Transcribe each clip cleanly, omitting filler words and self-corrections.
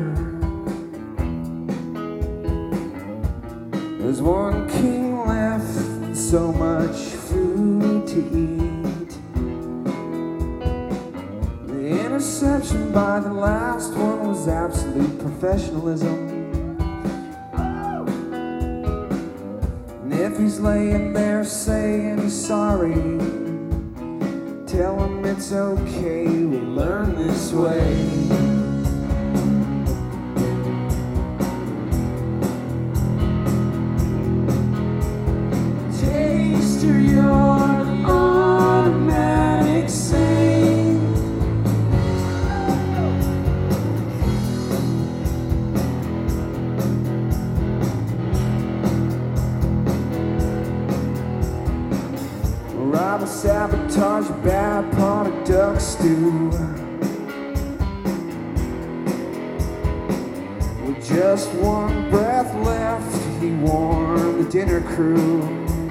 There's one king left and so much food to eat. The interception by the last one was absolute professionalism. And if he's laying there saying he's sorry, tell him it's okay, we learn this way. Taster your automatic sing. Rob, sabotage, a bad pot of duck stew. With just one breath left, he warned the dinner crew.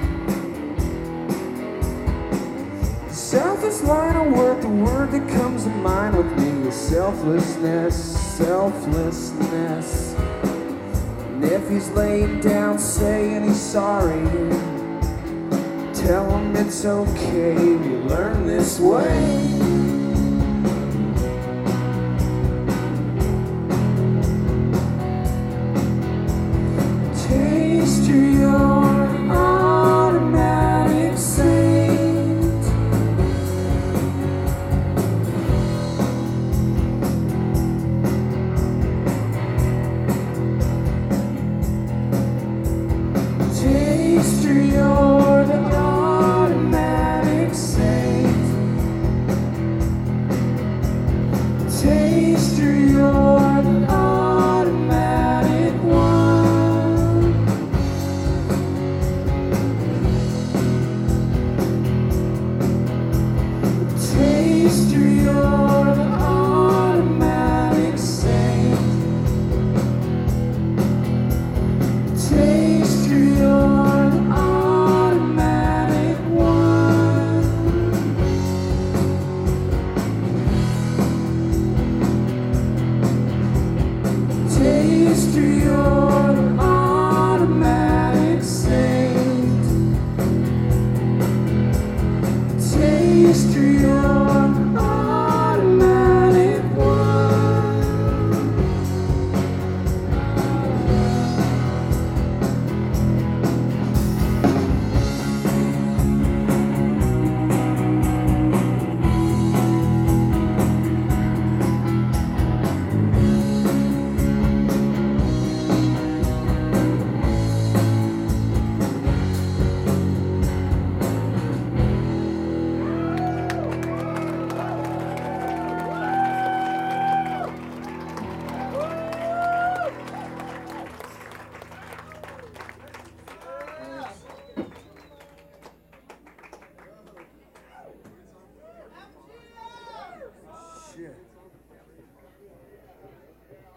The selfless line of work, the word that comes to mind with me is selflessness, selflessness. And if he's laying down saying he's sorry, tell him it's okay, we learn this way.